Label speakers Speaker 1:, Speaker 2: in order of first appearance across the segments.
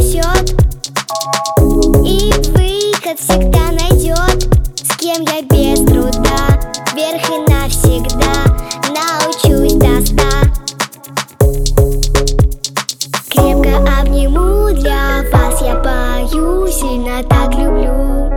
Speaker 1: несет, и выход всегда найдет. С кем я без труда, вверх и навсегда научусь до 100. Крепко обниму, для вас я пою, сильно так люблю.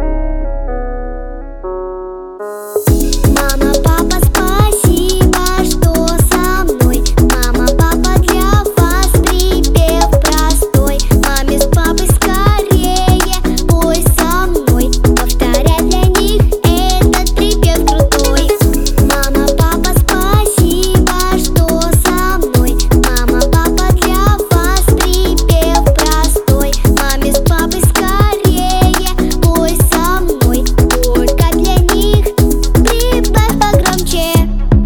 Speaker 1: Мама, папа, спасибо, что со мной. Мама, папа, для вас припев простой. Маме с папой скорее пой со мной, повторяй для них этот припев крутой. Мама, папа, спасибо, что со мной. Мама, папа, для вас припев простой. Маме с папой скорее пой со мной, только для них прибавь погромче.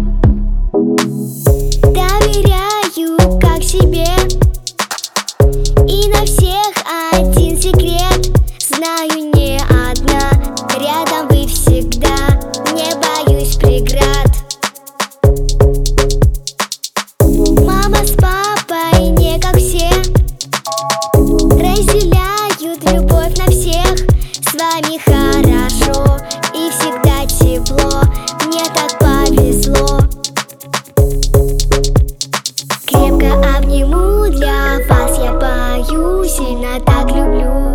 Speaker 1: Доверяю как себе, и на всех один секрет. Знаю, не одна, рядом вы всегда, не боюсь преград. Мама с папой не как все, разделяют любовь на всех. С вами хорошо и всегда тепло, мне так повезло. Крепко обниму, для вас я пою, сильно так люблю.